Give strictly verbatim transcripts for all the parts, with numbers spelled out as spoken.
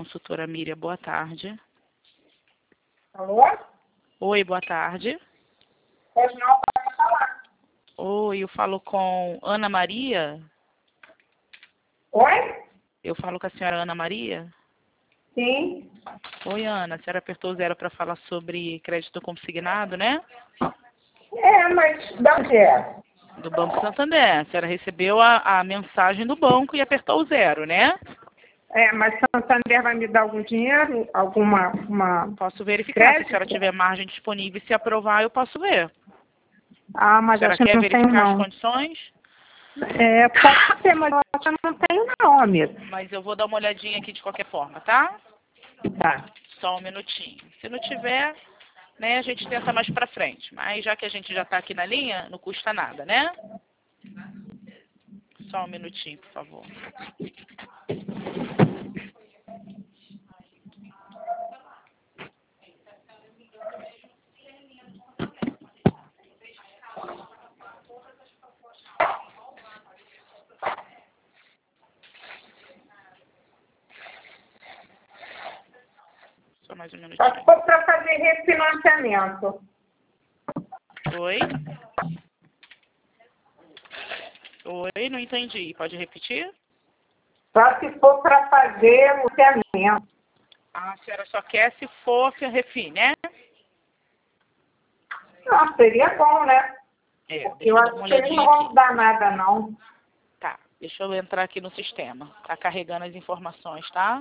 consultora Miriam, boa tarde. Alô? Oi, boa tarde. Pois não, pode falar. Oi, eu falo com Ana Maria? Oi? Eu falo com a senhora Ana Maria? Sim. Oi, Ana, a senhora apertou o zero para falar sobre crédito consignado, né? É, mas da onde é? Do Banco Santander. A senhora recebeu a, a mensagem do banco e apertou o zero, né? É, mas Santander vai me dar algum dinheiro? Alguma uma Posso verificar. Se a crédito? senhora tiver margem disponível e se aprovar, eu posso ver. Ah, A mas senhora acho que quer não tenho, verificar as não. condições? É, pode ser, mas eu acho que não tenho, não, amigo. Mas eu vou dar uma olhadinha aqui de qualquer forma, tá? Tá. Só um minutinho. Se não tiver, né, a gente tenta mais pra frente. Mas já que a gente já tá aqui na linha, não custa nada, né? Só um minutinho, por favor. Só mais um Só minutinho. se for para fazer refinanciamento. Oi? Oi, não entendi. Pode repetir? Só se for para fazer o financiamento. Ah, a senhora só quer se for refim, né? Não, seria bom, né? É, Porque deixa eu eu dar acho uma que eles não olhadinha vão aqui. dar nada, não. Tá, deixa eu entrar aqui no sistema. Tá carregando as informações, tá?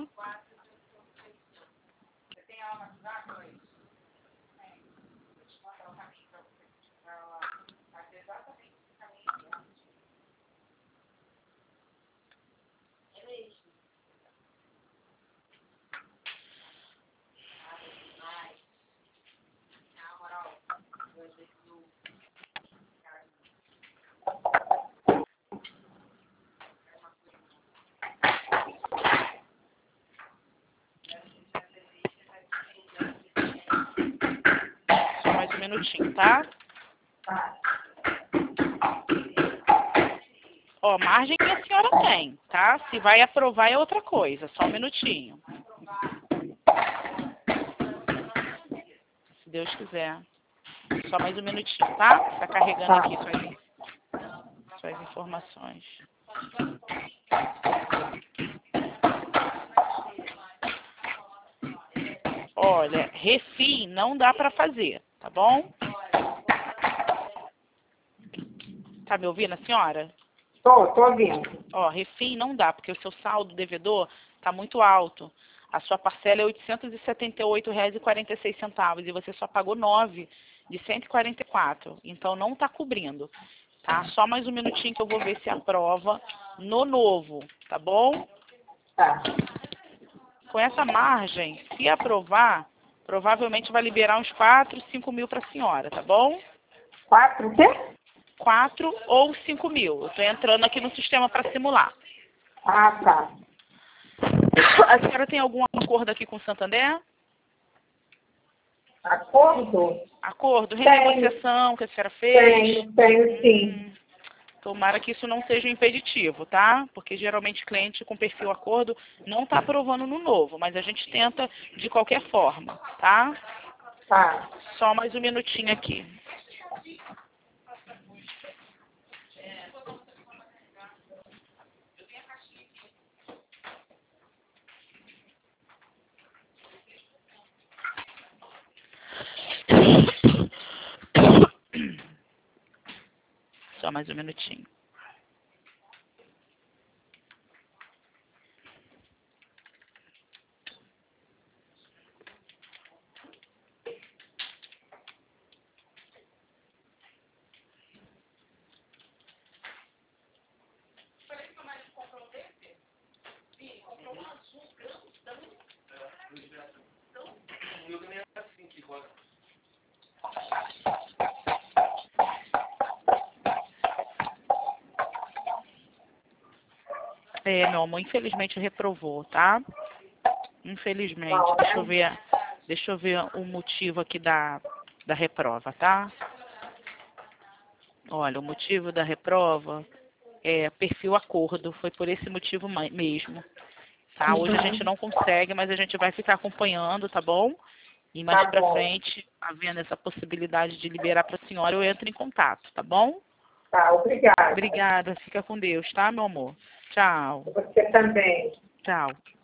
Só mais um minutinho, tá? Tá. Ó, margem que a senhora tem, tá? Se vai aprovar é outra coisa. Só um minutinho. Se Deus quiser. Só mais um minutinho, tá? Tá carregando Tá. aqui suas, suas informações. Olha, refim não dá pra fazer, tá bom? Tá me ouvindo, a senhora? Tô, tô ouvindo. Ó, refim não dá, porque o seu saldo devedor tá muito alto. A sua parcela é oitocentos e setenta e oito reais e quarenta e seis centavos e você só pagou nove de cento e quarenta e quatro. Então não tá cobrindo, tá? Só mais um minutinho que eu vou ver se aprova no novo, tá bom? Tá. Com essa margem, se aprovar, provavelmente vai liberar uns quatro, cinco mil para a senhora, tá bom? Quatro o quê? quatro ou cinco mil. Eu tô entrando aqui no sistema para simular. Ah, tá. A senhora tem algum acordo aqui com o Santander? Acordo? Acordo? Tem. Renegociação que a senhora fez? Tenho, tenho sim. Hum, tomara que isso não seja um impeditivo, tá? Porque geralmente cliente com perfil acordo não está aprovando no novo, mas a gente tenta de qualquer forma, tá? Tá. Só mais um minutinho aqui. Só mais um minutinho. É, meu amor, infelizmente reprovou, tá? Infelizmente. Deixa eu ver, deixa eu ver o motivo aqui da, da reprova, tá? Olha, o motivo da reprova é perfil acordo. Foi por esse motivo mesmo. tá? Hoje a Uhum. gente não consegue, mas a gente vai ficar acompanhando, tá bom? E mais Tá pra bom. frente, havendo essa possibilidade de liberar pra senhora, eu entro em contato, tá bom? Tá, obrigada. Obrigada, fica com Deus, tá, meu amor? Tchau. Você também. Tchau.